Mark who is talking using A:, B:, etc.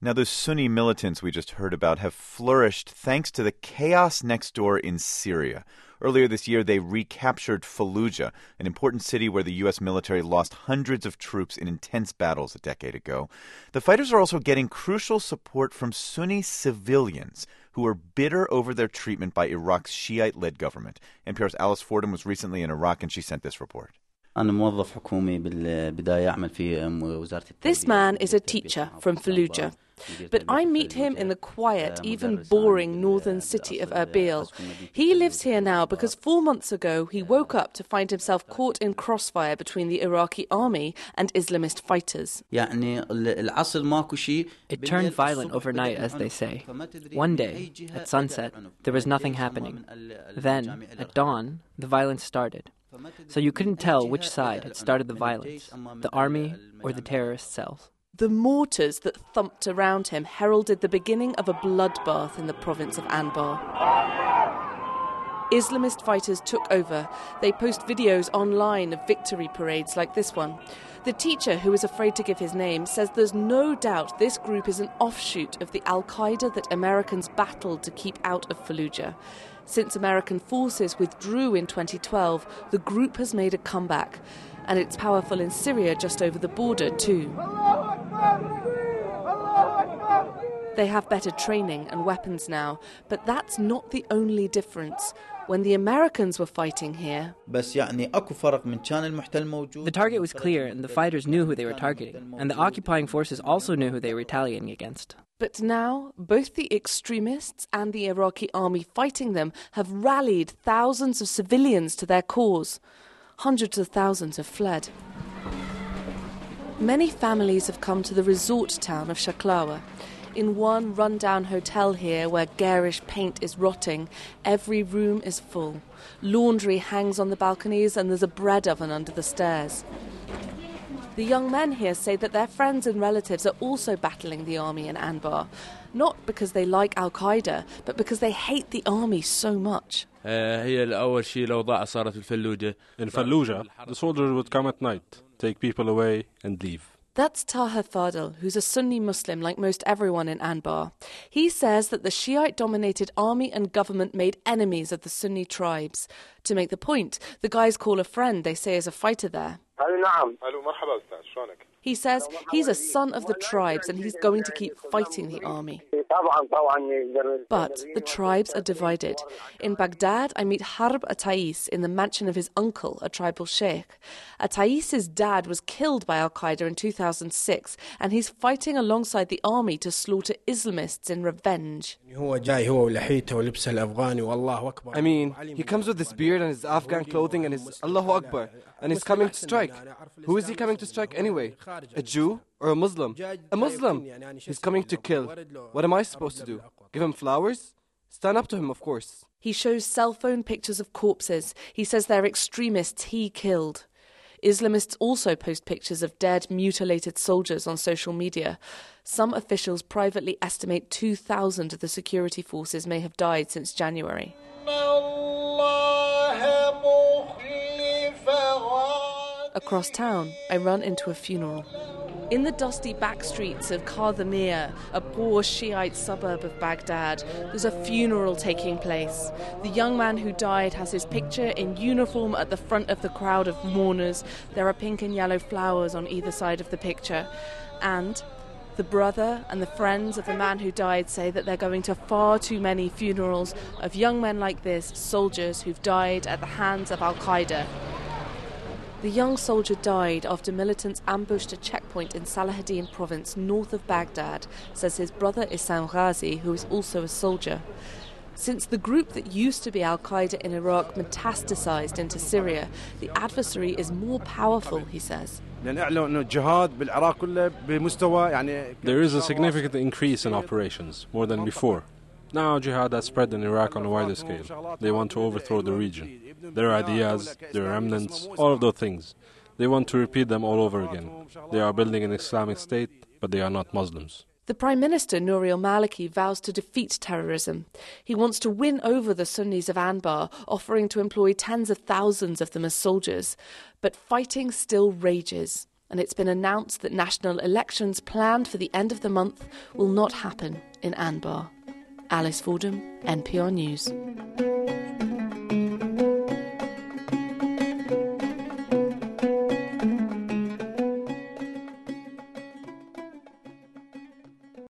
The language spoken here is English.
A: Now, those Sunni militants we just heard about have flourished thanks to the chaos next door in Syria. Earlier this year, they recaptured Fallujah, an important city where the U.S. military lost hundreds of troops in intense battles a decade ago. The fighters are also getting crucial support from Sunni civilians who are bitter over their treatment by Iraq's Shiite-led government. NPR's Alice Fordham was recently in Iraq, and she sent this report.
B: This man is a teacher from Fallujah. But I meet him in the quiet, even boring northern city of Erbil. He lives here now because 4 months ago he woke up to find himself caught in crossfire between the Iraqi army and Islamist fighters.
C: It turned violent overnight, as they say. One day, at sunset, there was nothing happening. Then, at dawn, the violence started. So you couldn't tell which side had started the violence, the army or the terrorist cells.
B: The mortars that thumped around him heralded the beginning of a bloodbath in the province of Anbar. Islamist fighters took over. They post videos online of victory parades like this one. The teacher, who is afraid to give his name, says there's no doubt this group is an offshoot of the Al-Qaeda that Americans battled to keep out of Fallujah. Since American forces withdrew in 2012, the group has made a comeback. And it's powerful in Syria just over the border too. They have better training and weapons now, but that's not the only difference. When the Americans were fighting here,
C: the target was clear and the fighters knew who they were targeting, and the occupying forces also knew who they were retaliating against.
B: But now, both the extremists and the Iraqi army fighting them have rallied thousands of civilians to their cause. Hundreds of thousands have fled. Many families have come to the resort town of Shaklawa. In one run-down hotel here where garish paint is rotting, every room is full. Laundry hangs on the balconies and there's a bread oven under the stairs. The young men here say that their friends and relatives are also battling the army in Anbar, not because they like Al-Qaeda, but because they hate the army so much.
D: In Fallujah, the soldiers would come at night, take people away and leave.
B: That's Taha Fadel, who's a Sunni Muslim like most everyone in Anbar. He says that the Shiite-dominated army and government made enemies of the Sunni tribes. To make the point, the guys call a friend they say is a fighter there. He says he's a son of the tribes and he's going to keep fighting the army. But the tribes are divided. In Baghdad, I meet Harb Attais in the mansion of his uncle, a tribal sheikh. Attais' dad was killed by Al-Qaeda in 2006 and he's fighting alongside the army to slaughter Islamists in revenge.
E: I mean, he comes with his beard and his Afghan clothing and his Allahu Akbar, and he's coming to strike. Who is he coming to strike anyway? A Jew or a Muslim? A Muslim! He's coming to kill. What am I supposed to do? Give him flowers? Stand up to him, of course.
B: He shows cell phone pictures of corpses. He says they're extremists he killed. Islamists also post pictures of dead, mutilated soldiers on social media. Some officials privately estimate 2,000 of the security forces may have died since January. Across town, I run into a funeral. In the dusty back streets of Khadamiyah, a poor Shiite suburb of Baghdad, there's a funeral taking place. The young man who died has his picture in uniform at the front of the crowd of mourners. There are pink and yellow flowers on either side of the picture. And the brother and the friends of the man who died say that they're going to far too many funerals of young men like this, soldiers who've died at the hands of Al-Qaeda. The young soldier died after militants ambushed a checkpoint in Salahuddin province north of Baghdad, says his brother Issam Ghazi, who is also a soldier. Since the group that used to be Al-Qaeda in Iraq metastasized into Syria, the adversary is more powerful, he says.
D: There is a significant increase in operations, more than before. Now jihad has spread in Iraq on a wider scale. They want to overthrow the region. Their ideas, their remnants, all of those things. They want to repeat them all over again. They are building an Islamic state, but they are not Muslims.
B: The Prime Minister, Nouri al-Maliki, vows to defeat terrorism. He wants to win over the Sunnis of Anbar, offering to employ tens of thousands of them as soldiers. But fighting still rages. and it's been announced that national elections planned for the end of the month will not happen in Anbar. Alice Fordham, NPR News.